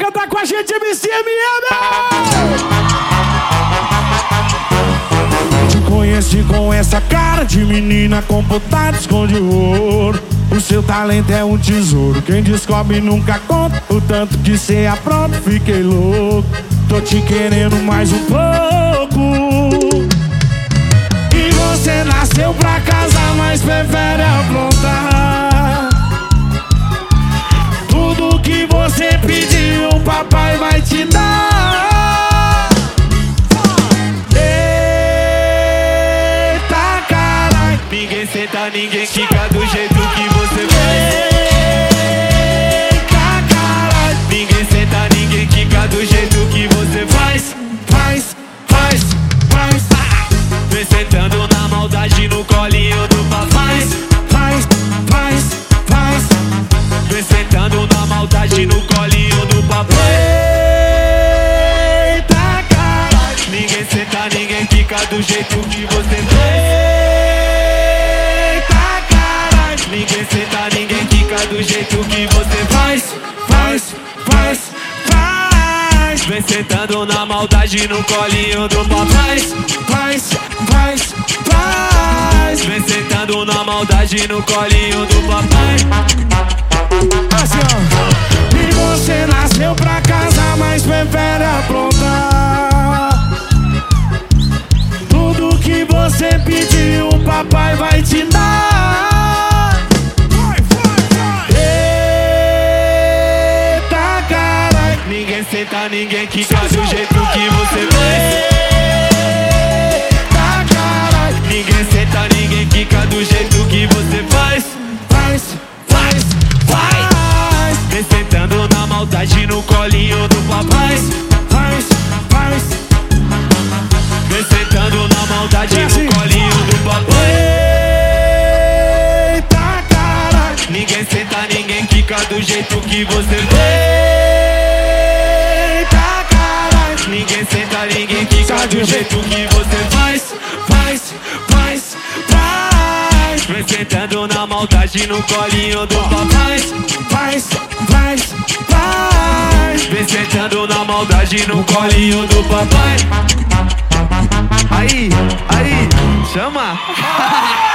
Canta com a gente, MCMM! Te conheci com essa cara de menina computada, esconde o ouro. O seu talento é um tesouro, quem descobre nunca conta. O tanto que cê apronta, fiquei louco. Tô te querendo mais um pouco. E você nasceu pra casar, mas prefere aprontar. Tudo que você pediu, o papai vai te dar. Eita caralho, Ninguém senta, ninguém quica do jeito que você faz. eita caralho, Ninguém senta, ninguém quica do jeito que você faz. faz, faz, faz, Vem sentando na maldade no colinho do papai. faz, faz, faz. Vem sentando na maldade no colinho do papai. Eita caralho, Ninguém senta, ninguém quica do jeito que você faz. eita caralho, Ninguém senta, ninguém quica do jeito que você faz. faz, faz, faz. Vem sentando na maldade no colinho do papai. Faz, faz, faz. Vem sentando na maldade no colinho do papai. Assim, ó. E você nasceu pra casar, mas prefere aprontar. Tudo que você pediu, o papai vai te dar. Eita caralho, Ninguém senta, ninguém quica do jeito que você faz. eita caralho. Ninguém senta, ninguém quica do jeito que você faz. Faz, faz, faz. Vem sentando na maldade no colinho do papai. Faz, faz. Vem sentando na maldade assim. no colinho do papai. Eita caralho, Ninguém senta, ninguém quica do jeito que você faz. eita caralho. Ninguém senta, ninguém quica do jeito que você faz. Faz, faz, faz. Vem sentando na maldade no colinho do papai. Faz, faz, faz. Vem sentando na maldade no colinho do papai. Aí, chama.